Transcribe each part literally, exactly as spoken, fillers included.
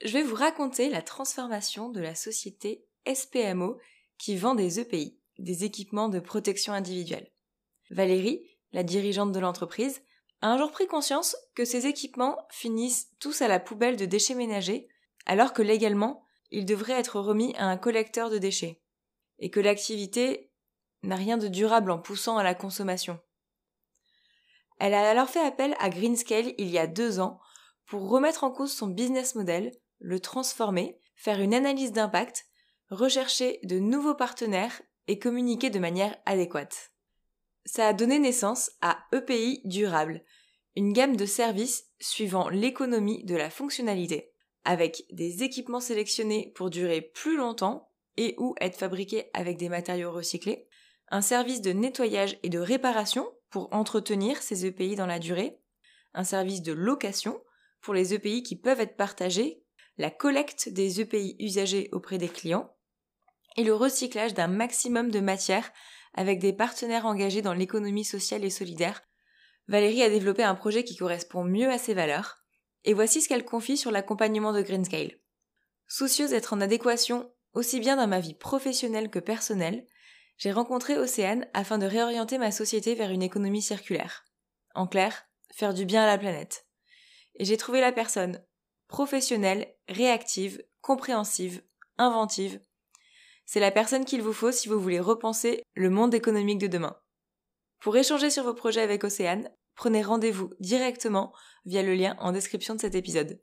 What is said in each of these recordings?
je vais vous raconter la transformation de la société S P M O qui vend des E P I, des équipements de protection individuelle. Valérie, la dirigeante de l'entreprise, a un jour pris conscience que ces équipements finissent tous à la poubelle de déchets ménagers, alors que légalement, ils devraient être remis à un collecteur de déchets, et que l'activité n'a rien de durable en poussant à la consommation. Elle a alors fait appel à Greenscale il y a deux ans pour remettre en cause son business model, le transformer, faire une analyse d'impact, rechercher de nouveaux partenaires et communiquer de manière adéquate. Ça a donné naissance à E P I Durable, une gamme de services suivant l'économie de la fonctionnalité, avec des équipements sélectionnés pour durer plus longtemps et ou être fabriqués avec des matériaux recyclés, un service de nettoyage et de réparation pour entretenir ces E P I dans la durée, un service de location pour les E P I qui peuvent être partagés, la collecte des E P I usagés auprès des clients, et le recyclage d'un maximum de matières avec des partenaires engagés dans l'économie sociale et solidaire. Valérie a développé un projet qui correspond mieux à ses valeurs, et voici ce qu'elle confie sur l'accompagnement de Greenscale. Soucieuse d'être en adéquation aussi bien dans ma vie professionnelle que personnelle, j'ai rencontré Océane afin de réorienter ma société vers une économie circulaire. En clair, faire du bien à la planète. Et j'ai trouvé la personne professionnelle, réactive, compréhensive, inventive. C'est la personne qu'il vous faut si vous voulez repenser le monde économique de demain. Pour échanger sur vos projets avec Océane, prenez rendez-vous directement via le lien en description de cet épisode.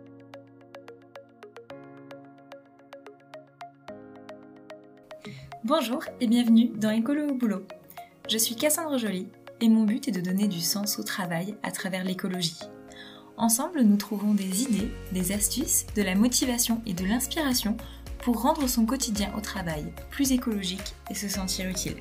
Bonjour et bienvenue dans Écolo au boulot. Je suis Cassandre Joly et mon but est de donner du sens au travail à travers l'écologie. Ensemble, nous trouvons des idées, des astuces, de la motivation et de l'inspiration pour rendre son quotidien au travail plus écologique et se sentir utile.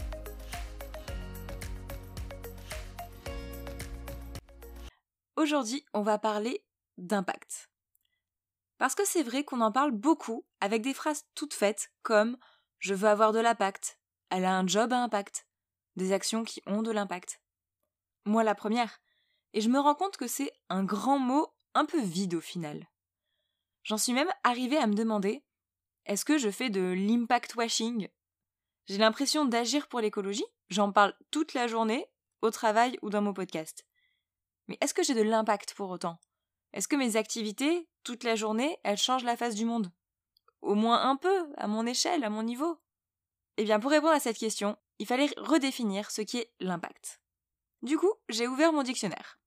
Aujourd'hui, on va parler d'impact. Parce que c'est vrai qu'on en parle beaucoup avec des phrases toutes faites comme « je veux avoir de l'impact »,« elle a un job à impact », des actions qui ont de l'impact. Moi la première, et je me rends compte que c'est un grand mot un peu vide au final. J'en suis même arrivée à me demander est-ce que je fais de l'impact washing ? J'ai l'impression d'agir pour l'écologie, j'en parle toute la journée, au travail ou dans mon podcast. Mais est-ce que j'ai de l'impact pour autant ? Est-ce que mes activités, toute la journée, elles changent la face du monde ? Au moins un peu, à mon échelle, à mon niveau ? Eh bien, pour répondre à cette question, il fallait redéfinir ce qui est l'impact. Du coup, j'ai ouvert mon dictionnaire.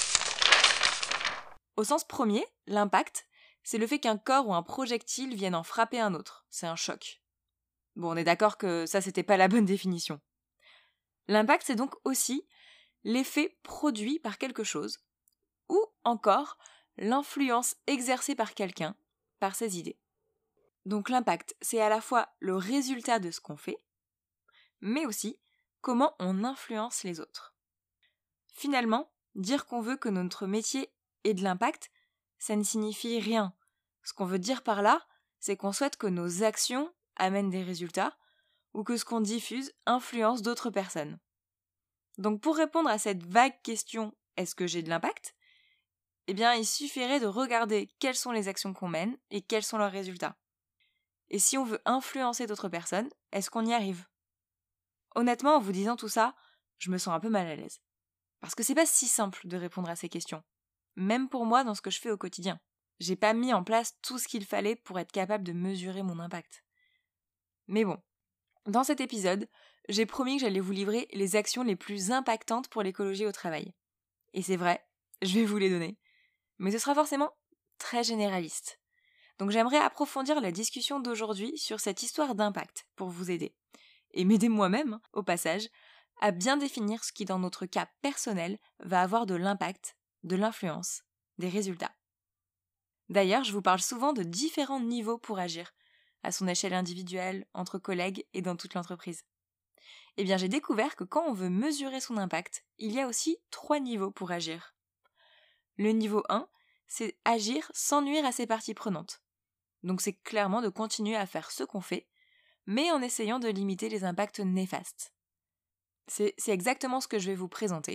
Au sens premier, l'impact, c'est le fait qu'un corps ou un projectile vienne en frapper un autre. C'est un choc. Bon, on est d'accord que ça, c'était pas la bonne définition. L'impact, c'est donc aussi l'effet produit par quelque chose, ou encore l'influence exercée par quelqu'un, par ses idées. Donc l'impact, c'est à la fois le résultat de ce qu'on fait, mais aussi comment on influence les autres. Finalement, dire qu'on veut que notre métier ait de l'impact, ça ne signifie rien. Ce qu'on veut dire par là, c'est qu'on souhaite que nos actions amènent des résultats, ou que ce qu'on diffuse influence d'autres personnes. Donc pour répondre à cette vague question « est-ce que j'ai de l'impact ?», eh bien il suffirait de regarder quelles sont les actions qu'on mène et quels sont leurs résultats. Et si on veut influencer d'autres personnes, est-ce qu'on y arrive ? Honnêtement, en vous disant tout ça, je me sens un peu mal à l'aise. Parce que c'est pas si simple de répondre à ces questions. Même pour moi dans ce que je fais au quotidien. J'ai pas mis en place tout ce qu'il fallait pour être capable de mesurer mon impact. Mais bon, dans cet épisode, j'ai promis que j'allais vous livrer les actions les plus impactantes pour l'écologie au travail. Et c'est vrai, je vais vous les donner. Mais ce sera forcément très généraliste. Donc j'aimerais approfondir la discussion d'aujourd'hui sur cette histoire d'impact pour vous aider. Et m'aider moi-même, au passage, à bien définir ce qui dans notre cas personnel va avoir de l'impact, de l'influence, des résultats. D'ailleurs, je vous parle souvent de différents niveaux pour agir, à son échelle individuelle, entre collègues et dans toute l'entreprise. Eh bien, j'ai découvert que quand on veut mesurer son impact, il y a aussi trois niveaux pour agir. Le niveau un, c'est agir sans nuire à ses parties prenantes. Donc c'est clairement de continuer à faire ce qu'on fait, mais en essayant de limiter les impacts néfastes. C'est, c'est exactement ce que je vais vous présenter,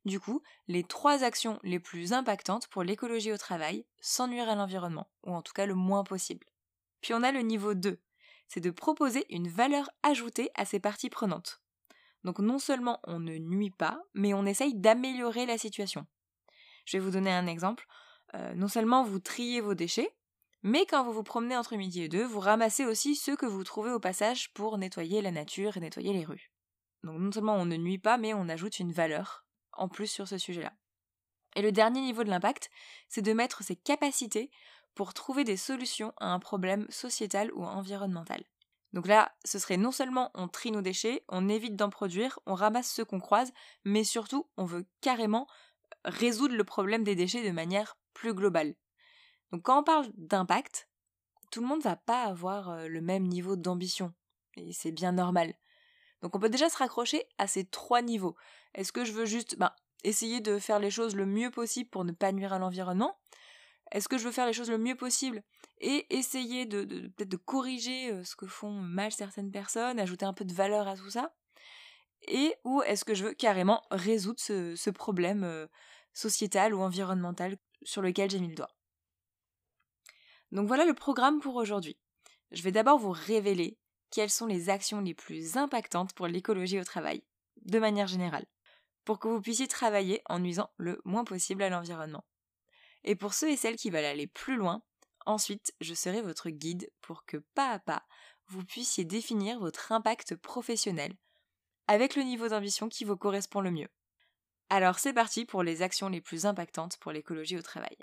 du coup, les trois actions les plus impactantes pour l'écologie au travail sans nuire à l'environnement, ou en tout cas le moins possible. Puis on a le niveau deux, c'est de proposer une valeur ajoutée à ces parties prenantes. Donc non seulement on ne nuit pas, mais on essaye d'améliorer la situation. Je vais vous donner un exemple. Euh, non seulement vous triez vos déchets, mais quand vous vous promenez entre midi et deux, vous ramassez aussi ceux que vous trouvez au passage pour nettoyer la nature et nettoyer les rues. Donc non seulement on ne nuit pas, mais on ajoute une valeur en plus sur ce sujet-là. Et le dernier niveau de l'impact, c'est de mettre ses capacités pour trouver des solutions à un problème sociétal ou environnemental. Donc là, ce serait non seulement on trie nos déchets, on évite d'en produire, on ramasse ceux qu'on croise, mais surtout on veut carrément résoudre le problème des déchets de manière plus globale. Donc quand on parle d'impact, tout le monde ne va pas avoir le même niveau d'ambition, et c'est bien normal. Donc on peut déjà se raccrocher à ces trois niveaux. Est-ce que je veux juste ben, essayer de faire les choses le mieux possible pour ne pas nuire à l'environnement ? Est-ce que je veux faire les choses le mieux possible et essayer de, de, peut-être de corriger ce que font mal certaines personnes, ajouter un peu de valeur à tout ça ? Et ou est-ce que je veux carrément résoudre ce, ce problème euh, sociétal ou environnemental sur lequel j'ai mis le doigt ? Donc voilà le programme pour aujourd'hui. Je vais d'abord vous révéler quelles sont les actions les plus impactantes pour l'écologie au travail, de manière générale, pour que vous puissiez travailler en nuisant le moins possible à l'environnement. Et pour ceux et celles qui veulent aller plus loin, ensuite, je serai votre guide pour que pas à pas, vous puissiez définir votre impact professionnel avec le niveau d'ambition qui vous correspond le mieux. Alors c'est parti pour les actions les plus impactantes pour l'écologie au travail.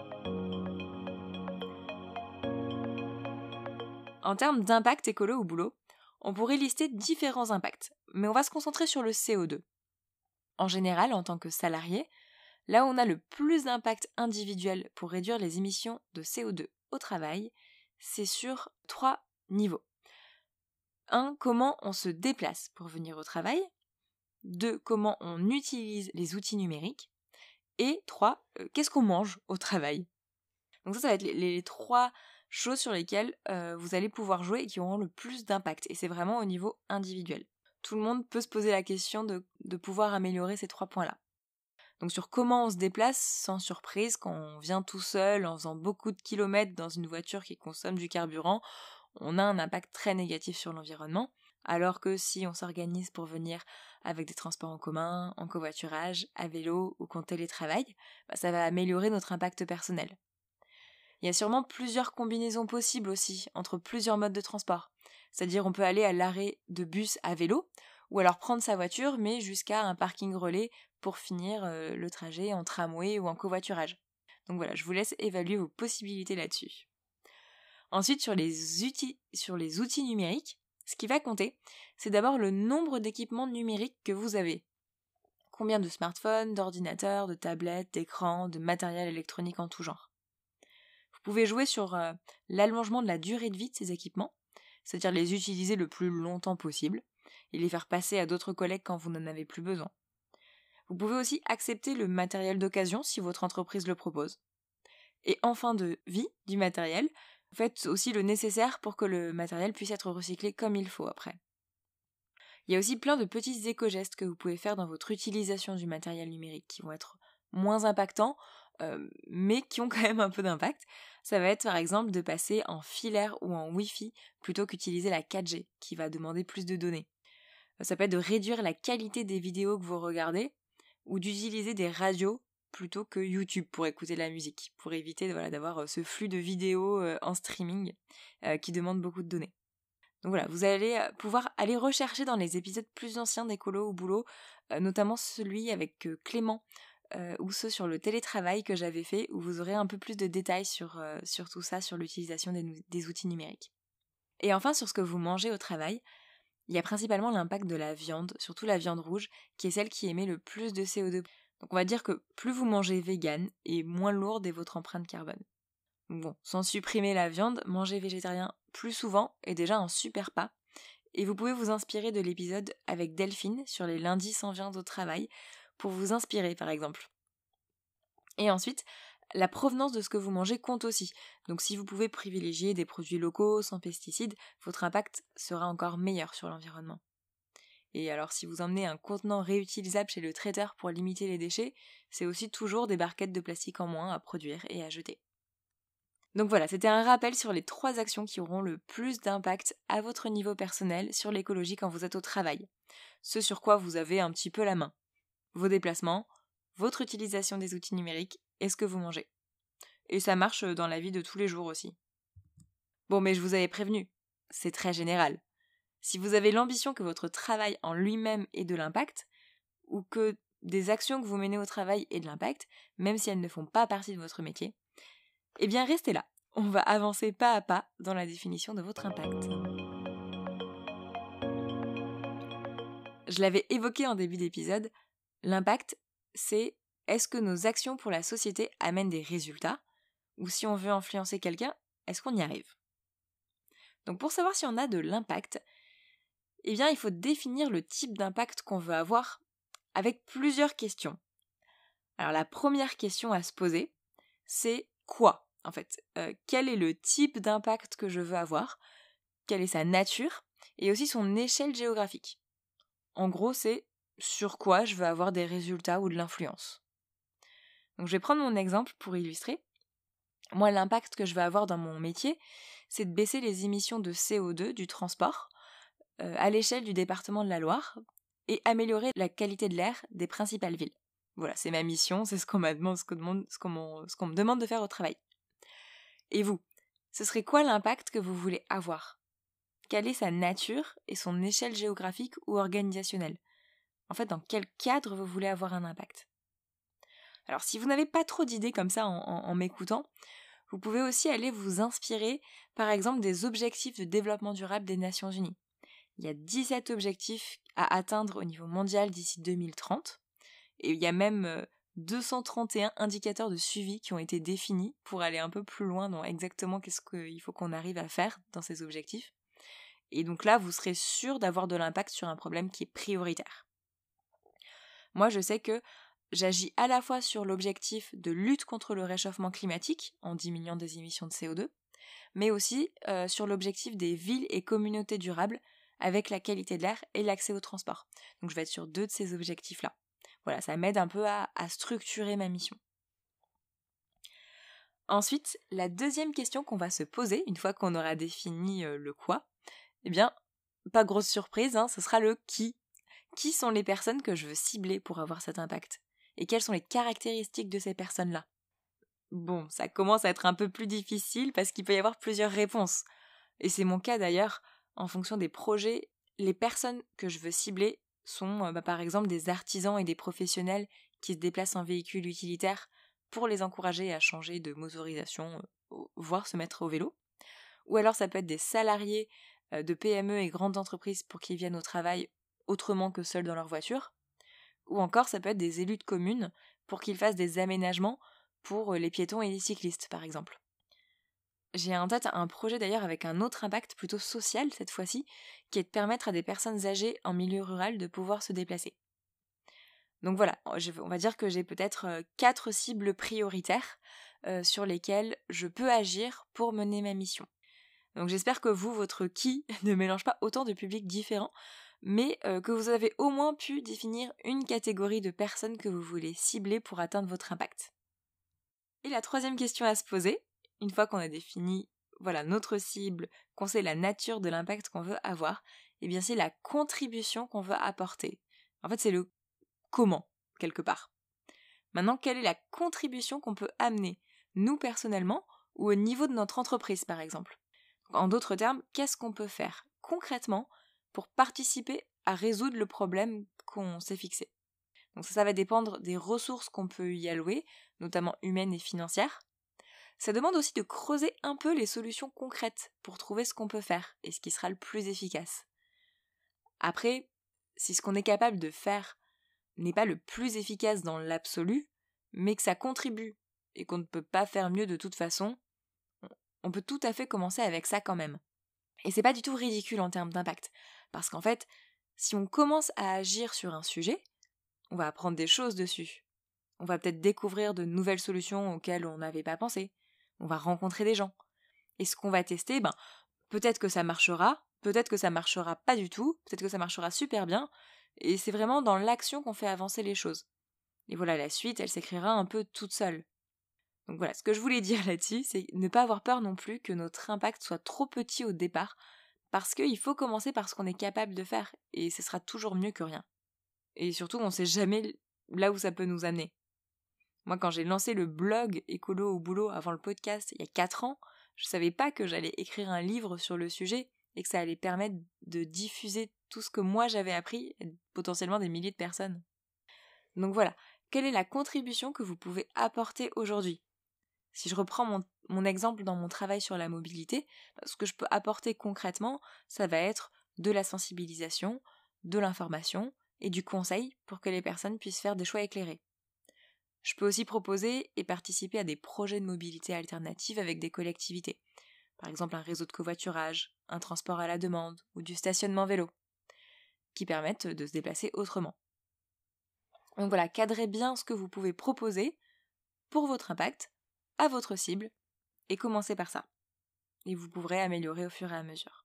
En termes d'impact écolo au boulot, on pourrait lister différents impacts, mais on va se concentrer sur le C O deux. En général, en tant que salarié, là où on a le plus d'impact individuel pour réduire les émissions de C O deux au travail, c'est sur trois niveaux. un. Comment on se déplace pour venir au travail. deux. Comment on utilise les outils numériques. Et trois. Euh, qu'est-ce qu'on mange au travail. Donc ça, ça va être les, les trois choses sur lesquelles euh, vous allez pouvoir jouer et qui auront le plus d'impact. Et c'est vraiment au niveau individuel. Tout le monde peut se poser la question de, de pouvoir améliorer ces trois points-là. Donc sur comment on se déplace, sans surprise, quand on vient tout seul, en faisant beaucoup de kilomètres dans une voiture qui consomme du carburant, on a un impact très négatif sur l'environnement, alors que si on s'organise pour venir avec des transports en commun, en covoiturage, à vélo ou qu'en télétravail, bah ça va améliorer notre impact personnel. Il y a sûrement plusieurs combinaisons possibles aussi, entre plusieurs modes de transport. C'est-à-dire on peut aller à l'arrêt de bus à vélo, ou alors prendre sa voiture, mais jusqu'à un parking relais pour finir euh, le trajet en tramway ou en covoiturage. Donc voilà, je vous laisse évaluer vos possibilités là-dessus. Ensuite, sur les, outils, sur les outils numériques, ce qui va compter, c'est d'abord le nombre d'équipements numériques que vous avez. Combien de smartphones, d'ordinateurs, de tablettes, d'écrans, de matériel électronique en tout genre. Vous pouvez jouer sur euh, l'allongement de la durée de vie de ces équipements, c'est-à-dire les utiliser le plus longtemps possible, et les faire passer à d'autres collègues quand vous n'en avez plus besoin. Vous pouvez aussi accepter le matériel d'occasion si votre entreprise le propose. Et en fin de vie du matériel, vous faites aussi le nécessaire pour que le matériel puisse être recyclé comme il faut après. Il y a aussi plein de petits éco-gestes que vous pouvez faire dans votre utilisation du matériel numérique qui vont être moins impactants, euh, mais qui ont quand même un peu d'impact. Ça va être par exemple de passer en filaire ou en Wi-Fi plutôt qu'utiliser la quatre G qui va demander plus de données. Ça peut être de réduire la qualité des vidéos que vous regardez ou d'utiliser des radios plutôt que YouTube pour écouter de la musique, pour éviter voilà, d'avoir ce flux de vidéos en streaming euh, qui demande beaucoup de données. Donc voilà, vous allez pouvoir aller rechercher dans les épisodes plus anciens d'Écolo au boulot, euh, notamment celui avec euh, Clément, euh, ou ceux sur le télétravail que j'avais fait, où vous aurez un peu plus de détails sur, euh, sur tout ça, sur l'utilisation des, des outils numériques. Et enfin, sur ce que vous mangez au travail, il y a principalement l'impact de la viande, surtout la viande rouge, qui est celle qui émet le plus de C O deux. Donc on va dire que plus vous mangez vegan, et moins lourde est votre empreinte carbone. Donc bon, sans supprimer la viande, manger végétarien plus souvent est déjà un super pas. Et vous pouvez vous inspirer de l'épisode avec Delphine sur les lundis sans viande au travail, pour vous inspirer par exemple. Et ensuite, la provenance de ce que vous mangez compte aussi. Donc si vous pouvez privilégier des produits locaux, sans pesticides, votre impact sera encore meilleur sur l'environnement. Et alors si vous emmenez un contenant réutilisable chez le traiteur pour limiter les déchets, c'est aussi toujours des barquettes de plastique en moins à produire et à jeter. Donc voilà, c'était un rappel sur les trois actions qui auront le plus d'impact à votre niveau personnel sur l'écologie quand vous êtes au travail. Ce sur quoi vous avez un petit peu la main. Vos déplacements, votre utilisation des outils numériques et ce que vous mangez. Et ça marche dans la vie de tous les jours aussi. Bon, mais je vous avais prévenu, c'est très général. Si vous avez l'ambition que votre travail en lui-même ait de l'impact, ou que des actions que vous menez au travail aient de l'impact, même si elles ne font pas partie de votre métier, eh bien restez là. On va avancer pas à pas dans la définition de votre impact. Je l'avais évoqué en début d'épisode, l'impact, c'est est-ce que nos actions pour la société amènent des résultats, ou si on veut influencer quelqu'un, est-ce qu'on y arrive? Donc pour savoir si on a de l'impact, eh bien il faut définir le type d'impact qu'on veut avoir avec plusieurs questions. Alors la première question à se poser, c'est quoi en fait? euh, Quel est le type d'impact que je veux avoir? Quelle est sa nature? Et aussi son échelle géographique. En gros, c'est sur quoi je veux avoir des résultats ou de l'influence. Donc je vais prendre mon exemple pour illustrer. Moi, l'impact que je veux avoir dans mon métier, c'est de baisser les émissions de C O deux du transport euh, à l'échelle du département de la Loire et améliorer la qualité de l'air des principales villes. Voilà, c'est ma mission, c'est ce qu'on m'a demandé, ce qu'on, demande, ce, qu'on, ce qu'on me demande de faire au travail. Et vous, ce serait quoi l'impact que vous voulez avoir? Quelle est sa nature et son échelle géographique ou organisationnelle? En fait, dans quel cadre vous voulez avoir un impact? Alors, si vous n'avez pas trop d'idées comme ça en, en, en m'écoutant, vous pouvez aussi aller vous inspirer, par exemple, des objectifs de développement durable des Nations Unies. Il y a dix-sept objectifs à atteindre au niveau mondial d'ici deux mille trente, et il y a même deux cent trente et un indicateurs de suivi qui ont été définis pour aller un peu plus loin dans exactement qu'est-ce qu'il faut qu'on arrive à faire dans ces objectifs. Et donc là, vous serez sûr d'avoir de l'impact sur un problème qui est prioritaire. Moi, je sais que j'agis à la fois sur l'objectif de lutte contre le réchauffement climatique, en diminuant des émissions de C O deux, mais aussi euh, sur l'objectif des villes et communautés durables, avec la qualité de l'air et l'accès au transport. Donc je vais être sur deux de ces objectifs-là. Voilà, ça m'aide un peu à, à structurer ma mission. Ensuite, la deuxième question qu'on va se poser, une fois qu'on aura défini euh, le quoi, eh bien, pas grosse surprise, hein, ce sera le qui. Qui sont les personnes que je veux cibler pour avoir cet impact? Et quelles sont les caractéristiques de ces personnes-là? Bon, ça commence à être un peu plus difficile parce qu'il peut y avoir plusieurs réponses. Et c'est mon cas d'ailleurs, en fonction des projets, les personnes que je veux cibler sont bah, par exemple des artisans et des professionnels qui se déplacent en véhicule utilitaire pour les encourager à changer de motorisation, voire se mettre au vélo. Ou alors ça peut être des salariés de P M E et grandes entreprises pour qu'ils viennent au travail autrement que seuls dans leur voiture. Ou encore ça peut être des élus de communes pour qu'ils fassent des aménagements pour les piétons et les cyclistes par exemple. J'ai en tête un projet d'ailleurs avec un autre impact plutôt social cette fois-ci, qui est de permettre à des personnes âgées en milieu rural de pouvoir se déplacer. Donc voilà, on va dire que j'ai peut-être quatre cibles prioritaires euh, sur lesquelles je peux agir pour mener ma mission. Donc j'espère que vous, votre qui ne mélange pas autant de publics différents, mais euh, que vous avez au moins pu définir une catégorie de personnes que vous voulez cibler pour atteindre votre impact. Et la troisième question à se poser, une fois qu'on a défini voilà, notre cible, qu'on sait la nature de l'impact qu'on veut avoir, eh bien c'est la contribution qu'on veut apporter. En fait, c'est le comment, quelque part. Maintenant, quelle est la contribution qu'on peut amener, nous personnellement, ou au niveau de notre entreprise, par exemple? En d'autres termes, qu'est-ce qu'on peut faire concrètement pour participer à résoudre le problème qu'on s'est fixé? Donc ça, ça va dépendre des ressources qu'on peut y allouer, notamment humaines et financières. Ça demande aussi de creuser un peu les solutions concrètes pour trouver ce qu'on peut faire et ce qui sera le plus efficace. Après, si ce qu'on est capable de faire n'est pas le plus efficace dans l'absolu, mais que ça contribue et qu'on ne peut pas faire mieux de toute façon, on peut tout à fait commencer avec ça quand même. Et c'est pas du tout ridicule en termes d'impact, parce qu'en fait, si on commence à agir sur un sujet, on va apprendre des choses dessus. On va peut-être découvrir de nouvelles solutions auxquelles on n'avait pas pensé. On va rencontrer des gens. Et ce qu'on va tester, ben, peut-être que ça marchera, peut-être que ça marchera pas du tout, peut-être que ça marchera super bien, et c'est vraiment dans l'action qu'on fait avancer les choses. Et voilà, la suite, elle s'écrira un peu toute seule. Donc voilà, ce que je voulais dire là-dessus, c'est ne pas avoir peur non plus que notre impact soit trop petit au départ, parce qu'il faut commencer par ce qu'on est capable de faire, et ce sera toujours mieux que rien. Et surtout, on ne sait jamais là où ça peut nous amener. Moi, quand j'ai lancé le blog Écolo au boulot avant le podcast il y a quatre ans, je savais pas que j'allais écrire un livre sur le sujet et que ça allait permettre de diffuser tout ce que moi j'avais appris et potentiellement des milliers de personnes. Donc voilà, quelle est la contribution que vous pouvez apporter aujourd'hui ? Si je reprends mon, mon exemple dans mon travail sur la mobilité, ce que je peux apporter concrètement, ça va être de la sensibilisation, de l'information et du conseil pour que les personnes puissent faire des choix éclairés. Je peux aussi proposer et participer à des projets de mobilité alternative avec des collectivités. Par exemple un réseau de covoiturage, un transport à la demande ou du stationnement vélo, qui permettent de se déplacer autrement. Donc voilà, cadrez bien ce que vous pouvez proposer pour votre impact, à votre cible, et commencez par ça. Et vous pourrez améliorer au fur et à mesure.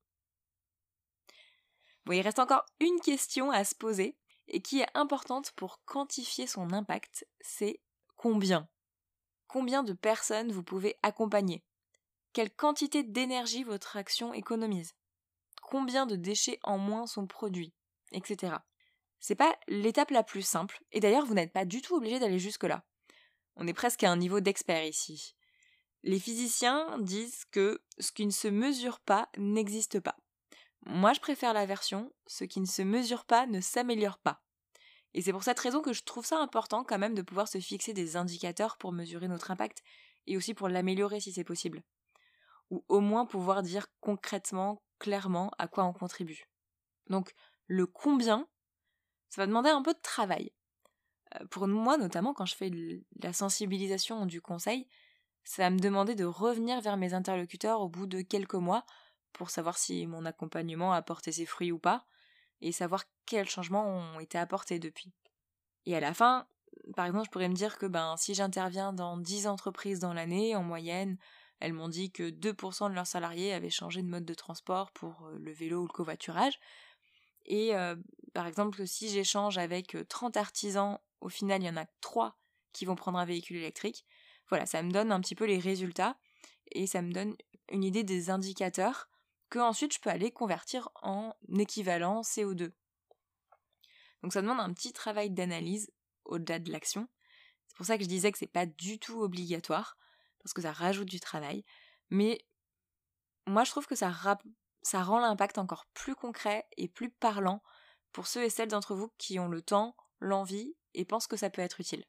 Bon, il reste encore une question à se poser, et qui est importante pour quantifier son impact, c'est combien ? Combien de personnes vous pouvez accompagner ? Quelle quantité d'énergie votre action économise ? Combien de déchets en moins sont produits ? Etc. C'est pas l'étape la plus simple, et d'ailleurs vous n'êtes pas du tout obligé d'aller jusque-là. On est presque à un niveau d'expert ici. Les physiciens disent que ce qui ne se mesure pas n'existe pas. Moi je préfère la version « ce qui ne se mesure pas ne s'améliore pas ». Et c'est pour cette raison que je trouve ça important quand même de pouvoir se fixer des indicateurs pour mesurer notre impact, et aussi pour l'améliorer si c'est possible. Ou au moins pouvoir dire concrètement, clairement, à quoi on contribue. Donc le combien, ça va demander un peu de travail. Pour moi, notamment, quand je fais de la sensibilisation ou du conseil, ça va me demander de revenir vers mes interlocuteurs au bout de quelques mois pour savoir si mon accompagnement a porté ses fruits ou pas, et savoir quels changements ont été apportés depuis. Et à la fin, par exemple, je pourrais me dire que ben, si j'interviens dans dix entreprises dans l'année, en moyenne, elles m'ont dit que deux pour cent de leurs salariés avaient changé de mode de transport pour le vélo ou le covoiturage. Et euh, par exemple, que si j'échange avec trente artisans, au final, il y en a trois qui vont prendre un véhicule électrique. Voilà, ça me donne un petit peu les résultats et ça me donne une idée des indicateurs que ensuite je peux aller convertir en équivalent C O deux. Donc ça demande un petit travail d'analyse au-delà de l'action. C'est pour ça que je disais que c'est pas du tout obligatoire, parce que ça rajoute du travail. Mais moi je trouve que ça, rap- ça rend l'impact encore plus concret et plus parlant pour ceux et celles d'entre vous qui ont le temps, l'envie et pensent que ça peut être utile.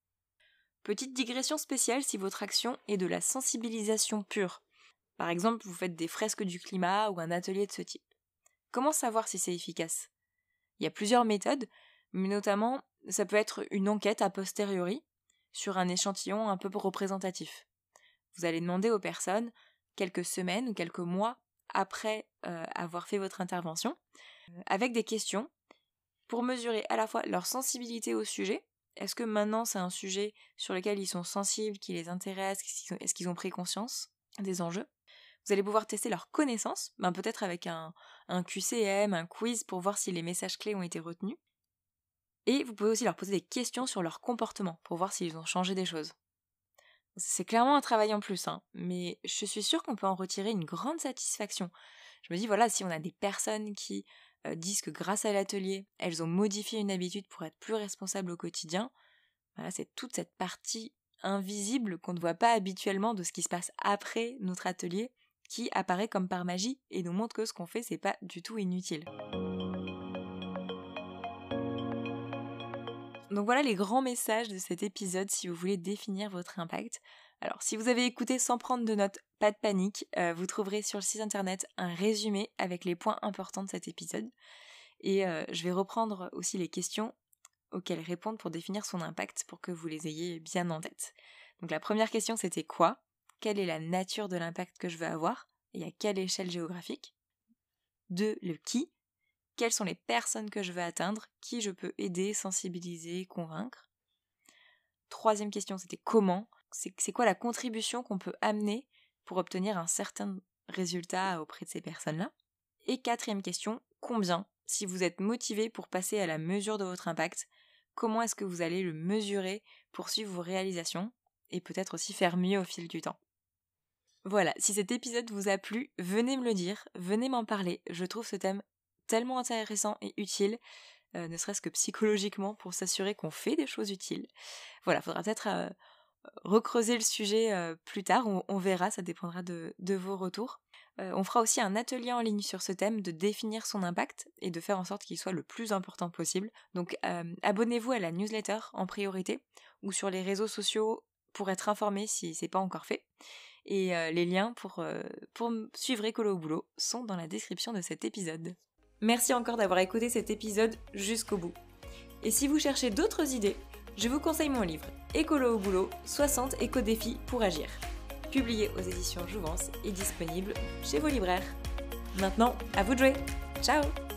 Petite digression spéciale si votre action est de la sensibilisation pure. Par exemple, vous faites des fresques du climat ou un atelier de ce type. Comment savoir si c'est efficace ? Il y a plusieurs méthodes, mais notamment, ça peut être une enquête a posteriori sur un échantillon un peu représentatif. Vous allez demander aux personnes, quelques semaines ou quelques mois après euh, avoir fait votre intervention, euh, avec des questions pour mesurer à la fois leur sensibilité au sujet. Est-ce que maintenant c'est un sujet sur lequel ils sont sensibles, qui les intéresse, est-ce qu'ils ont pris conscience des enjeux ? Vous allez pouvoir tester leurs connaissances, ben peut-être avec un, un Q C M, un quiz pour voir si les messages clés ont été retenus. Et vous pouvez aussi leur poser des questions sur leur comportement pour voir s'ils ont changé des choses. C'est clairement un travail en plus, hein, mais je suis sûre qu'on peut en retirer une grande satisfaction. Je me dis, voilà, si on a des personnes qui euh, disent que grâce à l'atelier, elles ont modifié une habitude pour être plus responsables au quotidien, voilà, c'est toute cette partie invisible qu'on ne voit pas habituellement de ce qui se passe après notre atelier, qui apparaît comme par magie et nous montre que ce qu'on fait, c'est pas du tout inutile. Donc voilà les grands messages de cet épisode si vous voulez définir votre impact. Alors si vous avez écouté sans prendre de notes, pas de panique, euh, vous trouverez sur le site internet un résumé avec les points importants de cet épisode. Et euh, je vais reprendre aussi les questions auxquelles répondre pour définir son impact pour que vous les ayez bien en tête. Donc la première question c'était quoi ? Quelle est la nature de l'impact que je veux avoir et à quelle échelle géographique ? Deux, le qui ? Quelles sont les personnes que je veux atteindre, qui je peux aider, sensibiliser, convaincre ? Troisième question, c'était comment ? C'est, c'est quoi la contribution qu'on peut amener pour obtenir un certain résultat auprès de ces personnes-là ? Et quatrième question, combien? Si vous êtes motivé pour passer à la mesure de votre impact, comment est-ce que vous allez le mesurer pour suivre vos réalisations et peut-être aussi faire mieux au fil du temps? Voilà, si cet épisode vous a plu, venez me le dire, venez m'en parler. Je trouve ce thème tellement intéressant et utile, euh, ne serait-ce que psychologiquement, pour s'assurer qu'on fait des choses utiles. Voilà, faudra peut-être euh, recreuser le sujet euh, plus tard, on, on verra, ça dépendra de, de vos retours. Euh, on fera aussi un atelier en ligne sur ce thème de définir son impact et de faire en sorte qu'il soit le plus important possible. Donc euh, abonnez-vous à la newsletter en priorité ou sur les réseaux sociaux pour être informé si c'est pas encore fait. Et euh, les liens pour, euh, pour suivre Écolo au boulot sont dans la description de cet épisode. Merci encore d'avoir écouté cet épisode jusqu'au bout. Et si vous cherchez d'autres idées, je vous conseille mon livre Écolo au boulot, soixante éco-défis pour agir. Publié aux éditions Jouvence et disponible chez vos libraires. Maintenant, à vous de jouer. Ciao!